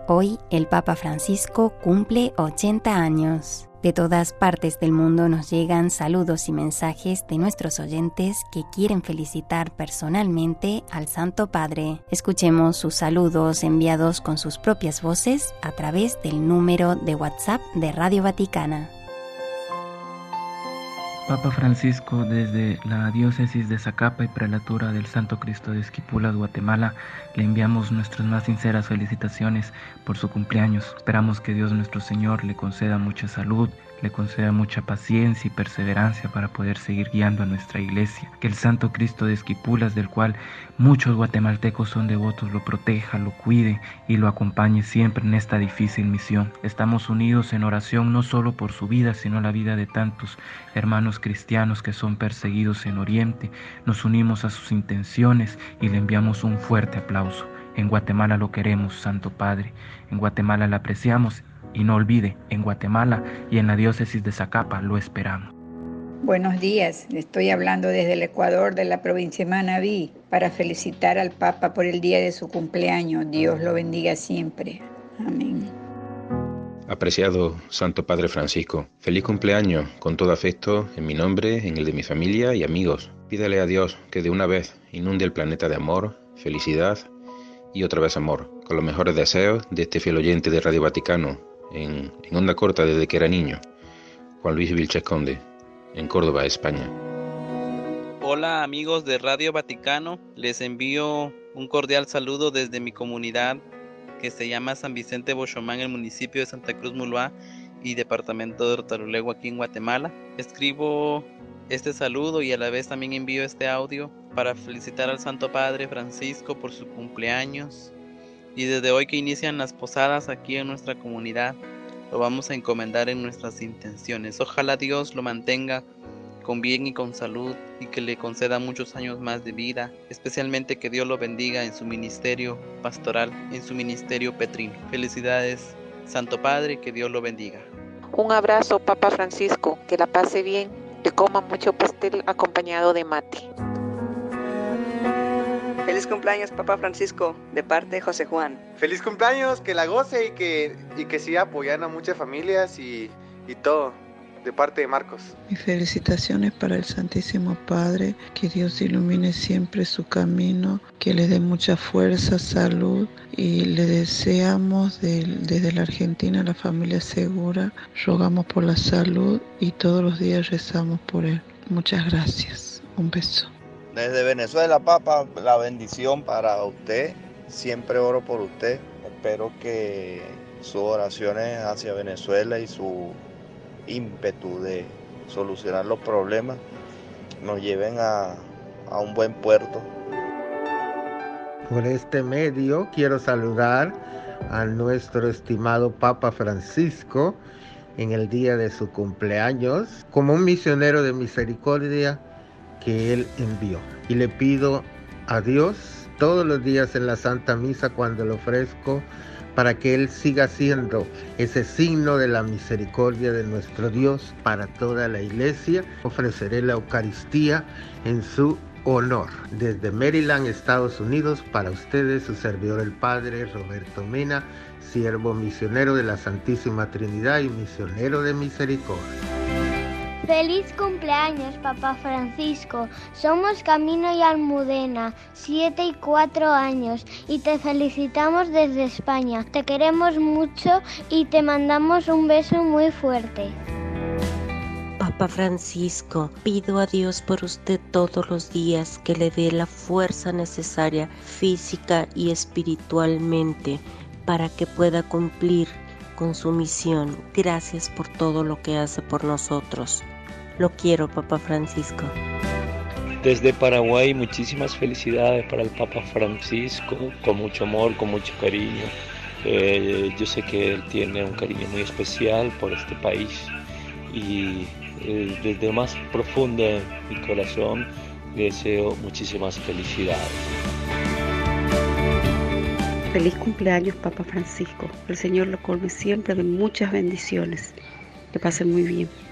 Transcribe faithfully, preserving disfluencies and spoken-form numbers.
Hoy el Papa Francisco cumple ochenta años. De todas partes del mundo nos llegan saludos y mensajes de nuestros oyentes que quieren felicitar personalmente al Santo Padre. Escuchemos sus saludos enviados con sus propias voces a través del número de WhatsApp de Radio Vaticana. Papa Francisco, desde la diócesis de Zacapa y prelatura del Santo Cristo de Esquipulas, Guatemala, le enviamos nuestras más sinceras felicitaciones por su cumpleaños. Esperamos que Dios nuestro Señor le conceda mucha salud, le conceda mucha paciencia y perseverancia para poder seguir guiando a nuestra iglesia. Que el Santo Cristo de Esquipulas, del cual muchos guatemaltecos son devotos, lo proteja, lo cuide y lo acompañe siempre en esta difícil misión. Estamos unidos en oración no solo por su vida, sino la vida de tantos hermanos cristianos que son perseguidos en Oriente. Nos unimos a sus intenciones y le enviamos un fuerte aplauso. En Guatemala lo queremos, Santo Padre. En Guatemala la apreciamos. Y no olvide, en Guatemala y en la diócesis de Zacapa lo esperamos. Buenos días, estoy hablando desde el Ecuador, de la provincia de Manabí, para felicitar al Papa por el día de su cumpleaños. Dios lo bendiga siempre. Amén. Apreciado Santo Padre Francisco, feliz cumpleaños con todo afecto en mi nombre, en el de mi familia y amigos. Pídale a Dios que de una vez inunde el planeta de amor, felicidad y otra vez amor, con los mejores deseos de este fiel oyente de Radio Vaticano, en, en onda corta desde que era niño, Juan Luis Vilches Conde, en Córdoba, España. Hola amigos de Radio Vaticano, les envío un cordial saludo desde mi comunidad que se llama San Vicente Bochomán, el municipio de Santa Cruz Muluá y departamento de Rotarulegua, aquí en Guatemala. Escribo este saludo y a la vez también envío este audio para felicitar al Santo Padre Francisco por su cumpleaños. Y desde hoy que inician las posadas aquí en nuestra comunidad, lo vamos a encomendar en nuestras intenciones. Ojalá Dios lo mantenga con bien y con salud y que le conceda muchos años más de vida, especialmente que Dios lo bendiga en su ministerio pastoral, en su ministerio petrino. Felicidades, Santo Padre, que Dios lo bendiga. Un abrazo, Papa Francisco, que la pase bien, que coma mucho pastel acompañado de mate. Feliz cumpleaños, Papa Francisco, de parte de José Juan. Feliz cumpleaños, que la goce y que, y que siga apoyando a muchas familias y, y todo, de parte de Marcos. Mis felicitaciones para el Santísimo Padre, que Dios ilumine siempre su camino, que le dé mucha fuerza, salud, y le deseamos de, desde la Argentina la familia Segura, rogamos por la salud y todos los días rezamos por él. Muchas gracias, un beso. Desde Venezuela, Papa, la bendición para usted, siempre oro por usted, espero que sus oraciones hacia Venezuela y su ímpetu de solucionar los problemas nos lleven a, a un buen puerto. Por este medio quiero saludar a nuestro estimado Papa Francisco en el día de su cumpleaños como un misionero de misericordia que él envió. Y le pido a Dios todos los días en la Santa Misa cuando lo ofrezco para que él siga siendo ese signo de la misericordia de nuestro Dios para toda la iglesia. Ofreceré la Eucaristía en su honor. Desde Maryland, Estados Unidos, para ustedes su servidor el Padre Roberto Mena, siervo misionero de la Santísima Trinidad y misionero de misericordia. Feliz cumpleaños, Papa Francisco. Somos Camino y Almudena, siete y cuatro años, y te felicitamos desde España. Te queremos mucho y te mandamos un beso muy fuerte. Papa Francisco, pido a Dios por usted todos los días que le dé la fuerza necesaria física y espiritualmente para que pueda cumplir con su misión. Gracias por todo lo que hace por nosotros. Lo quiero, Papa Francisco. Desde Paraguay, muchísimas felicidades para el Papa Francisco, con mucho amor, con mucho cariño. Eh, yo sé que él tiene un cariño muy especial por este país y eh, desde más profundo de mi corazón le deseo muchísimas felicidades. Feliz cumpleaños, Papa Francisco. El Señor lo colme siempre de muchas bendiciones. Que pasen muy bien.